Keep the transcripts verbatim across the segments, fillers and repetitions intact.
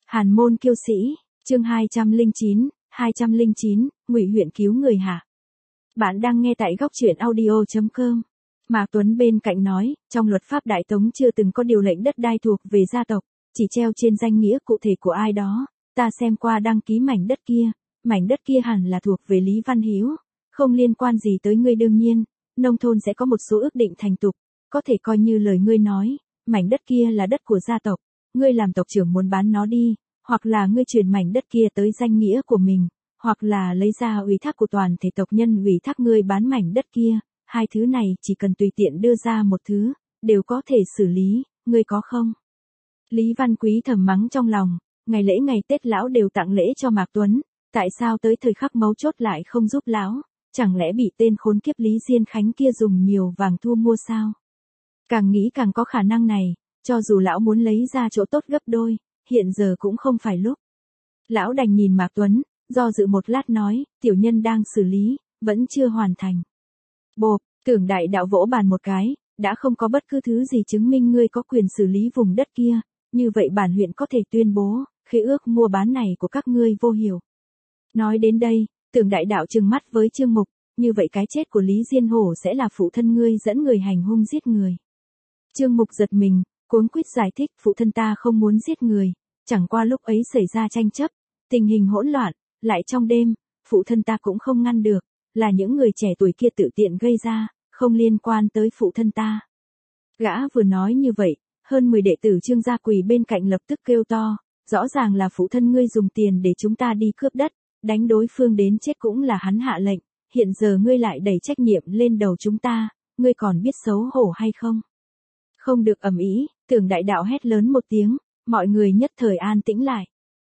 Hàn môn kiêu sĩ, chương hai trăm lẻ chín, hai trăm lẻ chín, Ngụy huyện cứu người hạ. Bạn đang nghe tại góc truyện audio chấm com. Mạc Tuấn bên cạnh nói, trong luật pháp Đại Tống chưa từng có điều lệnh đất đai thuộc về gia tộc, chỉ treo trên danh nghĩa cụ thể của ai đó. Ta xem qua đăng ký mảnh đất kia, mảnh đất kia hẳn là thuộc về Lý Văn Hiếu, không liên quan gì tới ngươi. Đương nhiên, nông thôn sẽ có một số ước định thành tục, có thể coi như lời ngươi nói, mảnh đất kia là đất của gia tộc, ngươi làm tộc trưởng muốn bán nó đi, hoặc là ngươi chuyển mảnh đất kia tới danh nghĩa của mình, hoặc là lấy ra ủy thác của toàn thể tộc nhân ủy thác ngươi bán mảnh đất kia, hai thứ này chỉ cần tùy tiện đưa ra một thứ, đều có thể xử lý, ngươi có không? Lý Văn Quý thầm mắng trong lòng, ngày lễ ngày Tết lão đều tặng lễ cho Mạc Tuấn, tại sao tới thời khắc mấu chốt lại không giúp lão, chẳng lẽ bị tên khốn kiếp Lý Diên Khánh kia dùng nhiều vàng thua mua sao? Càng nghĩ càng có khả năng này, cho dù lão muốn lấy ra chỗ tốt gấp đôi, hiện giờ cũng không phải lúc. Lão đành nhìn Mạc Tuấn, do dự một lát nói, tiểu nhân đang xử lý, vẫn chưa hoàn thành. Bộp, Tưởng Đại Đạo vỗ bàn một cái, đã không có bất cứ thứ gì chứng minh ngươi có quyền xử lý vùng đất kia, như vậy bản huyện có thể tuyên bố, khế ước mua bán này của các ngươi vô hiệu. Nói đến đây, Tưởng Đại Đạo trừng mắt với Trương Mục, như vậy cái chết của Lý Diên Hổ sẽ là phụ thân ngươi dẫn người hành hung giết người. Trương Mục giật mình, cuống quýt giải thích, phụ thân ta không muốn giết người, chẳng qua lúc ấy xảy ra tranh chấp, tình hình hỗn loạn, lại trong đêm, phụ thân ta cũng không ngăn được, là những người trẻ tuổi kia tự tiện gây ra, không liên quan tới phụ thân ta. Gã vừa nói như vậy, hơn mười đệ tử Trương gia quỳ bên cạnh lập tức kêu to, rõ ràng là phụ thân ngươi dùng tiền để chúng ta đi cướp đất, đánh đối phương đến chết cũng là hắn hạ lệnh, hiện giờ ngươi lại đẩy trách nhiệm lên đầu chúng ta, ngươi còn biết xấu hổ hay không? Không được ầm ĩ, Tưởng Đại Đạo hét lớn một tiếng, mọi người nhất thời an tĩnh lại.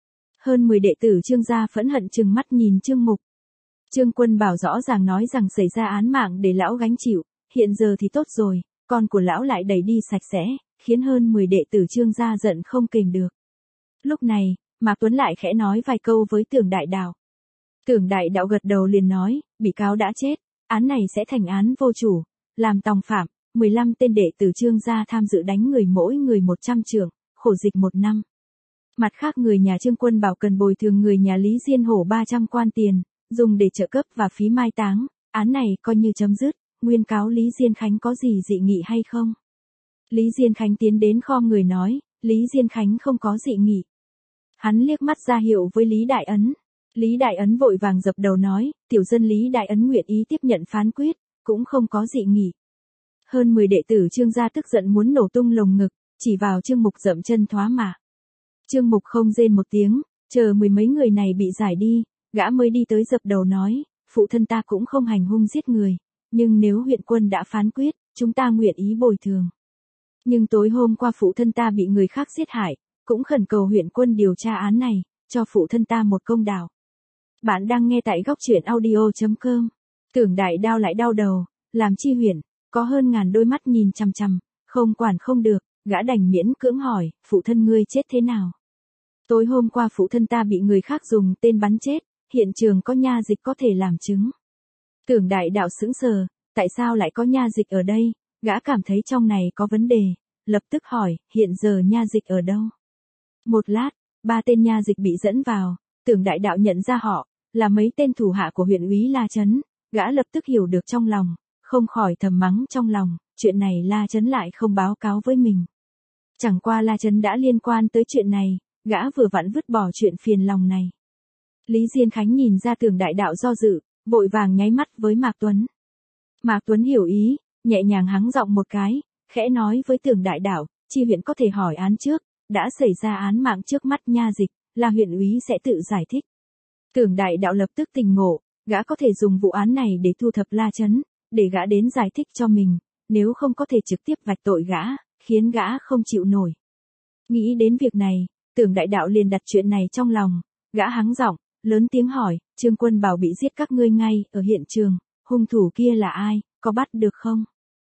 Hơn mười đệ tử Trương gia phẫn hận trừng mắt nhìn Trương Mục. Trương Quân Bảo rõ ràng nói rằng xảy ra án mạng để lão gánh chịu, hiện giờ thì tốt rồi, con của lão lại đẩy đi sạch sẽ, khiến hơn mười đệ tử Trương gia giận không kềm được. Lúc này, Mạc Tuấn lại khẽ nói vài câu với Tưởng Đại Đạo. Tưởng Đại Đạo gật đầu liền nói, bị cáo đã chết, án này sẽ thành án vô chủ, làm tòng phạm, mười lăm tên đệ tử Trương gia tham dự đánh người mỗi người một trăm trượng, khổ dịch một năm. Mặt khác người nhà Trương Quân Bảo cần bồi thường người nhà Lý Diên Hổ ba trăm quan tiền, dùng để trợ cấp và phí mai táng, án này coi như chấm dứt, nguyên cáo Lý Diên Khánh có gì dị nghị hay không? Lý Diên Khánh tiến đến khom người nói, Lý Diên Khánh không có dị nghị. Hắn liếc mắt ra hiệu với Lý Đại Ấn. Lý Đại Ấn vội vàng dập đầu nói, tiểu dân Lý Đại Ấn nguyện ý tiếp nhận phán quyết, cũng không có dị nghị. Hơn mười đệ tử Trương gia tức giận muốn nổ tung lồng ngực, chỉ vào Trương Mục dậm chân thoá mạ. Trương Mục không rên một tiếng, chờ mười mấy người này bị giải đi, gã mới đi tới dập đầu nói, phụ thân ta cũng không hành hung giết người, nhưng nếu huyện quân đã phán quyết, chúng ta nguyện ý bồi thường. Nhưng tối hôm qua phụ thân ta bị người khác giết hại, cũng khẩn cầu huyện quân điều tra án này, cho phụ thân ta một công đạo. Bạn đang nghe tại góc truyện audio chấm com. Tưởng Đại Đạo lại đau đầu, làm chi huyện, có hơn ngàn đôi mắt nhìn chằm chằm, không quản không được, gã đành miễn cưỡng hỏi, phụ thân ngươi chết thế nào? Tối hôm qua phụ thân ta bị người khác dùng tên bắn chết, hiện trường có nha dịch có thể làm chứng. Tưởng Đại Đạo sững sờ, tại sao lại có nha dịch ở đây? Gã cảm thấy trong này có vấn đề, lập tức hỏi, hiện giờ nha dịch ở đâu? Một lát, ba tên nha dịch bị dẫn vào, Tưởng Đại Đạo nhận ra họ, là mấy tên thủ hạ của huyện úy La Trấn, gã lập tức hiểu được trong lòng, không khỏi thầm mắng trong lòng, chuyện này La Trấn lại không báo cáo với mình. Chẳng qua La Trấn đã liên quan tới chuyện này, gã vừa vặn vứt bỏ chuyện phiền lòng này. Lý Diên Khánh nhìn ra Tưởng Đại Đạo do dự, vội vàng nháy mắt với Mạc Tuấn. Mạc Tuấn hiểu ý, nhẹ nhàng hắng giọng một cái, khẽ nói với Tưởng Đại Đạo, chi huyện có thể hỏi án trước, đã xảy ra án mạng trước mắt nha dịch, là huyện úy sẽ tự giải thích. Tưởng Đại Đạo lập tức tỉnh ngộ, gã có thể dùng vụ án này để thu thập La Trấn, để gã đến giải thích cho mình, nếu không có thể trực tiếp vạch tội gã, khiến gã không chịu nổi. Nghĩ đến việc này, Tưởng Đại Đạo liền đặt chuyện này trong lòng, gã hắng giọng, lớn tiếng hỏi, Trương Quân Bảo bị giết các ngươi ngay ở hiện trường, hung thủ kia là ai, có bắt được không?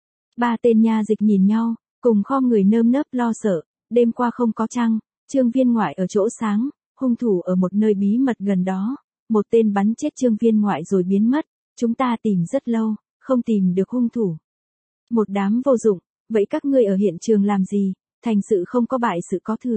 Ba tên nha dịch nhìn nhau, cùng khom người nơm nớp lo sợ, đêm qua không có trăng, Trương Viên Ngoại ở chỗ sáng, hung thủ ở một nơi bí mật gần đó, một tên bắn chết Trương Viên Ngoại rồi biến mất, chúng ta tìm rất lâu, không tìm được hung thủ. Một đám vô dụng, vậy các ngươi ở hiện trường làm gì, thành sự không có bại sự có thừa,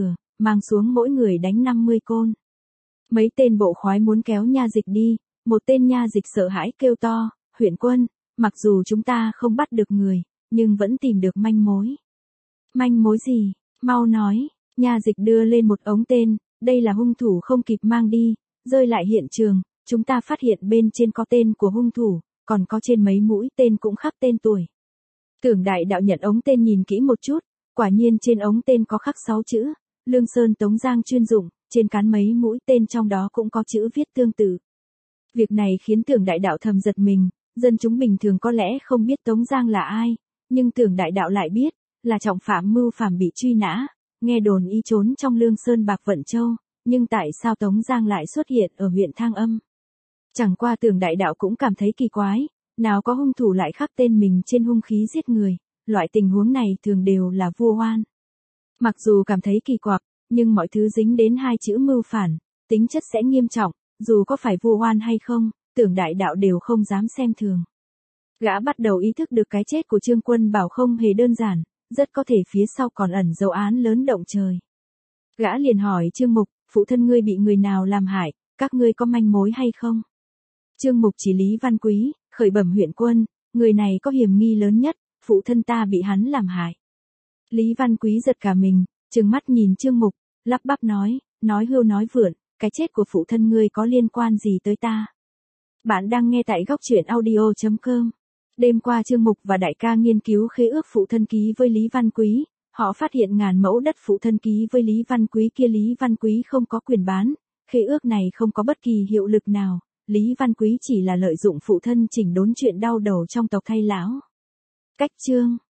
mang xuống mỗi người đánh năm mươi côn. Mấy tên bộ khoái muốn kéo nha dịch đi, một tên nha dịch sợ hãi kêu to, huyện quân, mặc dù chúng ta không bắt được người, nhưng vẫn tìm được manh mối. Manh mối gì? Mau nói, nha dịch đưa lên một ống tên, đây là hung thủ không kịp mang đi, rơi lại hiện trường, chúng ta phát hiện bên trên có tên của hung thủ, còn có trên mấy mũi tên cũng khắc tên tuổi. Tưởng đại đạo nhận ống tên nhìn kỹ một chút, quả nhiên trên ống tên có khắc sáu chữ, Lương Sơn Tống Giang chuyên dụng, trên cán mấy mũi tên trong đó cũng có chữ viết tương tự. Việc này khiến tưởng đại đạo thầm giật mình, dân chúng bình thường có lẽ không biết Tống Giang là ai, nhưng tưởng đại đạo lại biết, là trọng phạm mưu phàm bị truy nã, nghe đồn y trốn trong Lương Sơn Bạc Vận Châu, nhưng tại sao Tống Giang lại xuất hiện ở huyện Thang Âm? Chẳng qua tưởng đại đạo cũng cảm thấy kỳ quái, nào có hung thủ lại khắc tên mình trên hung khí giết người, loại tình huống này thường đều là vu oan. Mặc dù cảm thấy kỳ quặc, nhưng mọi thứ dính đến hai chữ mưu phản, tính chất sẽ nghiêm trọng, dù có phải vu oan hay không, tưởng đại đạo đều không dám xem thường. Gã bắt đầu ý thức được cái chết của Trương Quân Bảo không hề đơn giản, rất có thể phía sau còn ẩn dấu án lớn động trời. Gã liền hỏi Trương Mục, phụ thân ngươi bị người nào làm hại, các ngươi có manh mối hay không? Trương Mục chỉ Lý Văn Quý, khởi bẩm huyện quân, người này có hiểm nghi lớn nhất, phụ thân ta bị hắn làm hại. Lý Văn Quý giật cả mình, trừng mắt nhìn Trương Mục, lắp bắp nói, nói hưu nói vượn, cái chết của phụ thân ngươi có liên quan gì tới ta? Bạn đang nghe tại góc truyện audio chấm com. Đêm qua Trương Mục và đại ca nghiên cứu khế ước phụ thân ký với Lý Văn Quý, họ phát hiện ngàn mẫu đất phụ thân ký với Lý Văn Quý kia Lý Văn Quý không có quyền bán, khế ước này không có bất kỳ hiệu lực nào, Lý Văn Quý chỉ là lợi dụng phụ thân chỉnh đốn chuyện đau đầu trong tộc thay lão. Cách chương